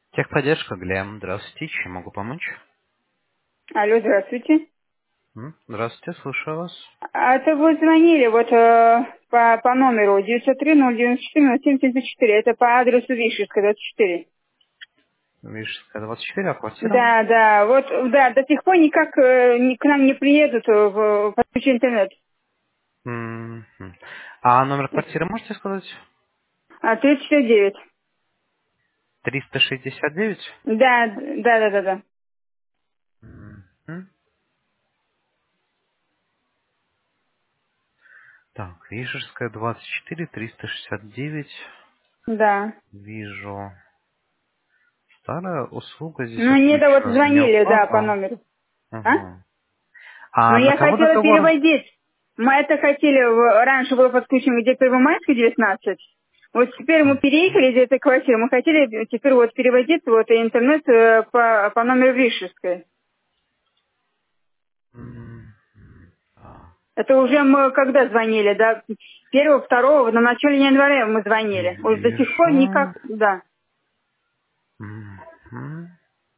Техподдержка, Глем. Здравствуйте, чем могу помочь? Алло, здравствуйте. Здравствуйте, слушаю вас. А это вы звонили вот по номеру 903-094-0774. Это по адресу Вишерская, 24. Вишенская, 24, а квартира? Да, да, вот, да, до сих пор никак к нам не приедут подключить интернет. Мгм. А номер квартиры можете сказать? 369. 369? Да, да, да, да, да. Мгм. Так, Вишерская, 24, 369. Да. Вижу. Старая услуга здесь Ну, мне да вот отключена за звонили, да, по неуплату. номеру. А? Мгм. Но А на я кого хотела договор? переводить. Мы это хотели, раньше было подключено где Первомайская, 19. Вот теперь мы переехали из этой квартиры, мы хотели теперь вот переводить вот интернет по номеру Вишерской. М, а, Это уже мы когда звонили, да? Первого, второго, на начале января мы звонили. Вот до сих пор Вижу. никак, да. Мгм.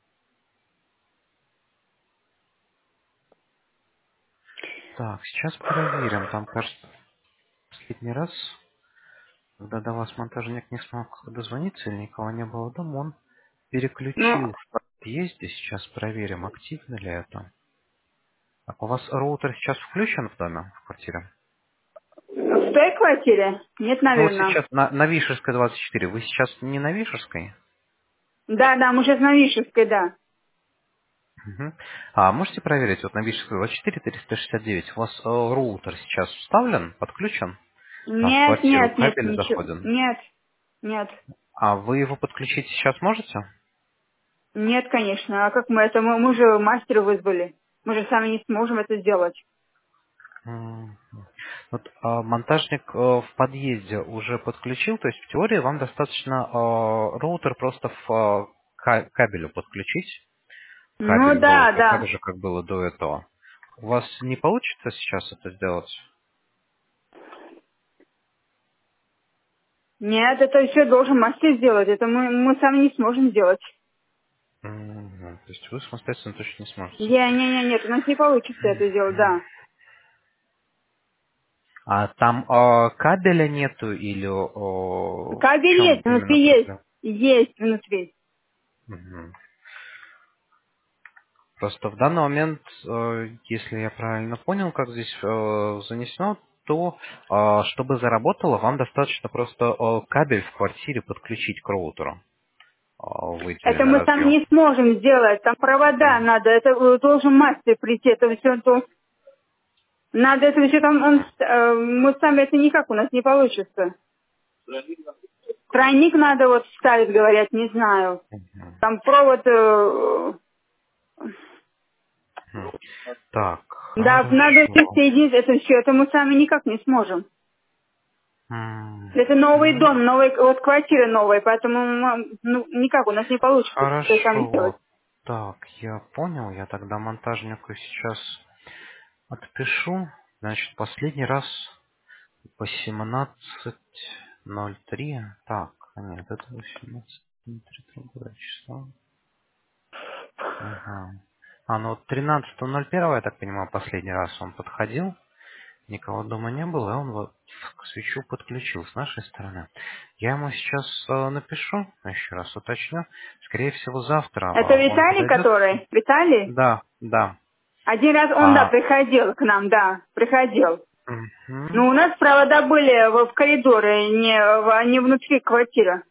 Так, сейчас проверим. Там, кажется, последний раз, когда до вас монтажник не смог дозвониться или никого не было дома, он Ну, переключил в подъезде. Сейчас проверим, активно ли это. Так, у вас роутер сейчас включен в доме, в квартире? в той квартире? Нет, Ну, вот наверное. сейчас на Вишерской 24. Вы сейчас не на Вишерской? Да, да, мы сейчас на Вишерской, да. Мгм. А можете проверить, вот на Вишерской 24 369, у вас роутер сейчас вставлен, подключен? Там в Нет, квартиру нет, нет, кабель ничего. заходен. Нет, нет. А вы его подключить сейчас можете? Нет, конечно. А как мы это? Мы же мастера вызвали. Мы же сами не сможем это сделать. М. Вот монтажник в подъезде уже подключил, то есть в теории вам достаточно роутер просто в кабелю подключить, Ну кабель в да, роутер, так да. же, как было до этого. У вас не получится сейчас это сделать? Нет, это все должен мастер сделать. Это мы сами не сможем сделать. То есть вы самостоятельно точно не сможете. Нет, у нас не получится это сделать, да. А там кабеля нету или в Кабель чем есть, именно внутри есть. проблема? Есть внутри. Мгм. Просто в данный момент, если я правильно понял, как здесь занесено, то чтобы заработало, вам достаточно просто кабель в квартире подключить к роутеру, Это выделенный мы сами разъем. не сможем сделать. Там провода М. надо. Это должен мастер прийти. Это все надо это все там. Мы сами это никак у нас не получится. Тройник надо вот ставить, говорят, не знаю. Мгм. Там провод, Мгм. Так, да, надо хорошо. соединить это все, это мы сами никак не сможем. Это новый Мгм. дом, новая, вот квартира новая, поэтому ну, никак у нас не получится это сами сделать. Хорошо. Так, я понял. Я тогда монтажнику сейчас отпишу. Значит, последний раз по 17:03. Так, нет, это 18:03 другое число. Ага. Ну вот 13:01, я так понимаю, последний раз он подходил. Никого дома не было, и он вот к свечу подключил с нашей стороны. Я ему сейчас напишу, еще раз уточню. Скорее всего, завтра Это он Виталий, подойдет. который? Виталий? Да, да. Один раз он, да, А, приходил к нам, да, приходил. мгм, Но у нас провода были в коридоре, не внутри квартиры.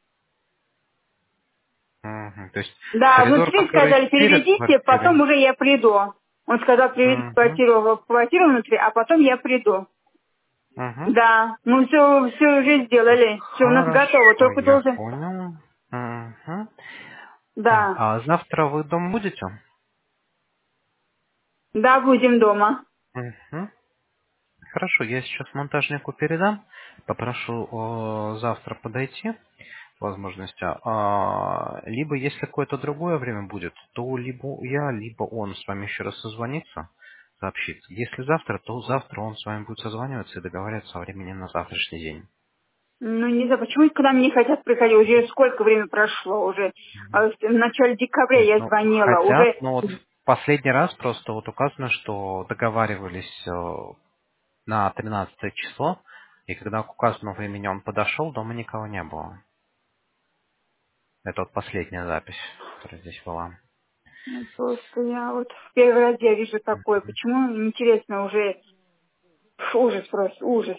мгм. То есть Да, коридор, внутри который сказали, перед переведите, потом квартирой. уже я приду. Он сказал, приведите Мгм, в квартиру внутри, а потом я приду. мгм. Да, мы все уже сделали. Все у нас готово, Хорошо, только я должен... понял. Мгм. Так, Да, а завтра вы дома будете? да, будем дома. Мгм. Хорошо, я сейчас монтажнику передам. Попрошу завтра подойти, по возможности. Либо, если какое-то другое время будет, то либо я, либо он с вами еще раз созвонится, сообщит. Если завтра, то завтра он с вами будет созваниваться и договариваться о времени на завтрашний день. Ну, не знаю, почему к нам не хотят приходить? Уже сколько времени прошло? Уже в начале декабря Нет, я ну, звонила. хотят, Уже, но вот в последний раз просто вот указано, что договаривались на 13 число, и когда к указанному времени он подошел, дома никого не было. Это вот последняя запись, которая здесь была. ну, просто я вот в первый раз я вижу такое. Почему? Интересно, уже ужас просто, ужас.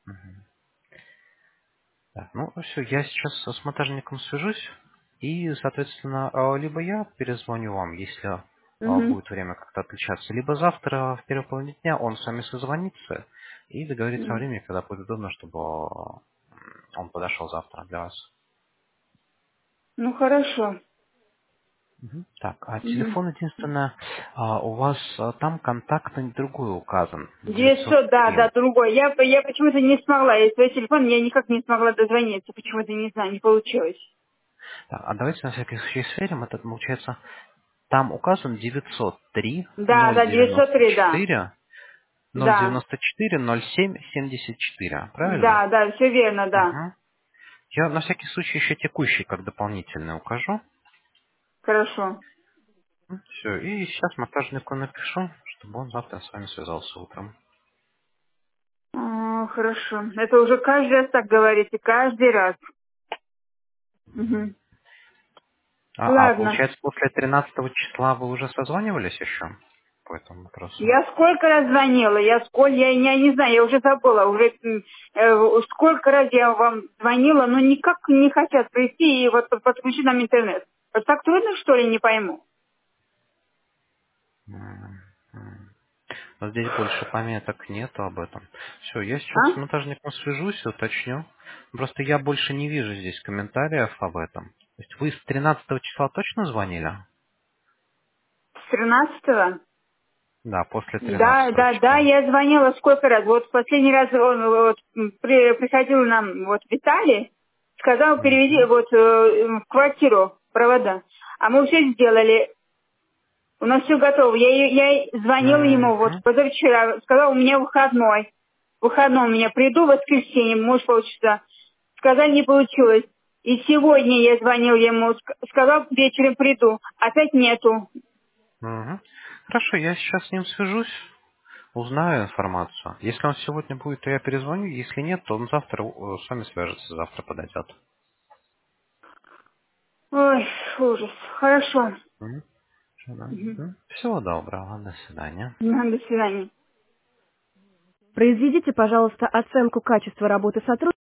Так, ну все, я сейчас с монтажником свяжусь, и, соответственно, либо я перезвоню вам, если Угу, будет время как-то отличаться, либо завтра в первой половине дня он с вами созвонится и договорится о времени, когда будет удобно, чтобы он подошел завтра для вас. ну, хорошо. Мгм. Так, а Угу. телефон единственное, у вас там контактный другой указан, 900, да, 903. да, другой. Я почему-то не смогла. Я свой телефон, я никак не смогла дозвониться. Почему-то, не знаю, не получилось. Так, а давайте на всякий случай сверим. Это получается, там указан 903 Да, да, 903, да. 094 Да, 094 07 74. Правильно? да, да, все верно, да. Угу. Я на всякий случай еще текущий как дополнительный укажу. Хорошо. Все, и сейчас монтажнику напишу, чтобы он завтра с вами связался утром. Хорошо. Это уже каждый раз так говорите, каждый раз. Мгм. А Ладно. получается, после 13 числа вы уже созванивались еще по этому вопросу? Я сколько раз звонила, я не знаю, я уже забыла, уже сколько раз я вам звонила, но никак не хотят прийти и вот подключить нам интернет. Вот так трудно, что ли, не пойму. М, м. Но здесь больше пометок нету об этом. Все, я сейчас с А? монтажником свяжусь, уточню. Просто я больше не вижу здесь комментариев об этом. То есть вы с 13 числа точно звонили? С 13-го? Да, после Да, 13 да, да, числа. я звонила сколько раз. Вот в последний раз он вот, приходил нам вот Виталий, сказал, переведи Мгм. вот в квартиру провода. А мы все сделали. У нас все готово. Я звонила ему вот Мгм. позавчера, сказала, у меня выходной. Выходной у меня приду в воскресенье, может получится. Сказали, не получилось. И сегодня я звонил ему, сказал, вечером приду. Опять нету. Мгм. Хорошо, я сейчас с ним свяжусь, узнаю информацию. Если он сегодня будет, то я перезвоню. Если нет, то он завтра с вами свяжется, завтра подойдет. Ой, ужас. Хорошо. Мгм. Всё, да. Мгм. Всего доброго, до свидания. До свидания. Произведите, пожалуйста, оценку качества работы сотрудника.